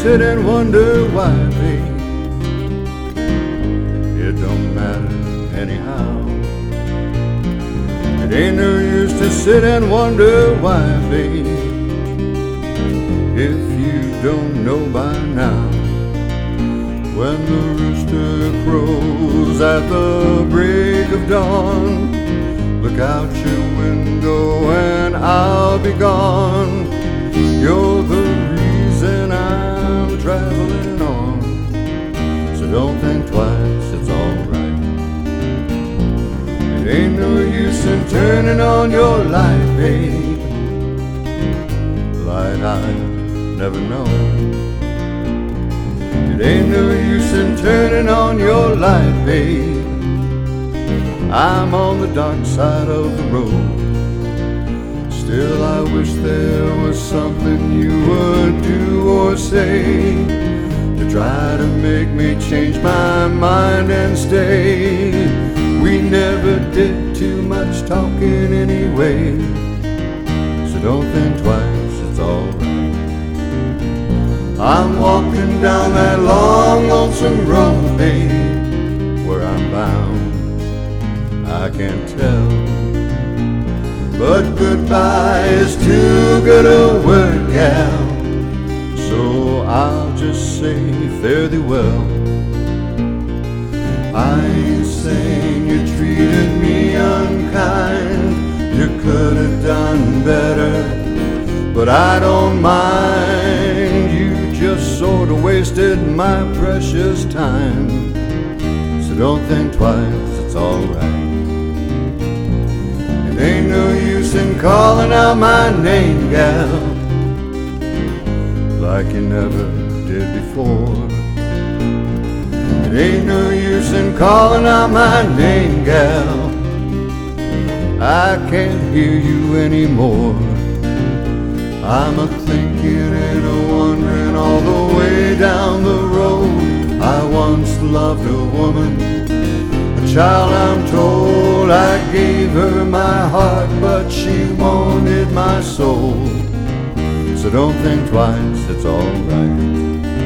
sit and wonder why, babe. It don't matter anyhow. It ain't no use to sit and wonder why, babe, if you don't know by now. When the rooster crows at the break of dawn, look out your window and I'll be gone. You're the reason I'm traveling on, so don't think twice, it's alright. It ain't no use in turning on your light, babe, light I've never known. It ain't no use in turning on your light, babe, I'm on the dark side of the road. Still I wish there was something you would do or say to try to make me change my mind and stay. We never did too much talking anyway, so don't think twice, it's alright. I'm walking down that long, lonesome road, babe, where I'm bound, I can't tell. But goodbye is too good a word, gal, so I'll just say fare thee well. I ain't saying you treated me unkind, you could have done better, but I don't mind. You just sort of wasted my precious time, so don't think twice, it's alright. It ain't no use in calling out my name, gal, like you never did before. It ain't no use in calling out my name, gal, I can't hear you anymore. I'm a-thinking and a-wondering all the way down the road. I once loved a woman, a child I'm told. I gave her my heart, but she wanted my soul. So don't think twice, it's alright.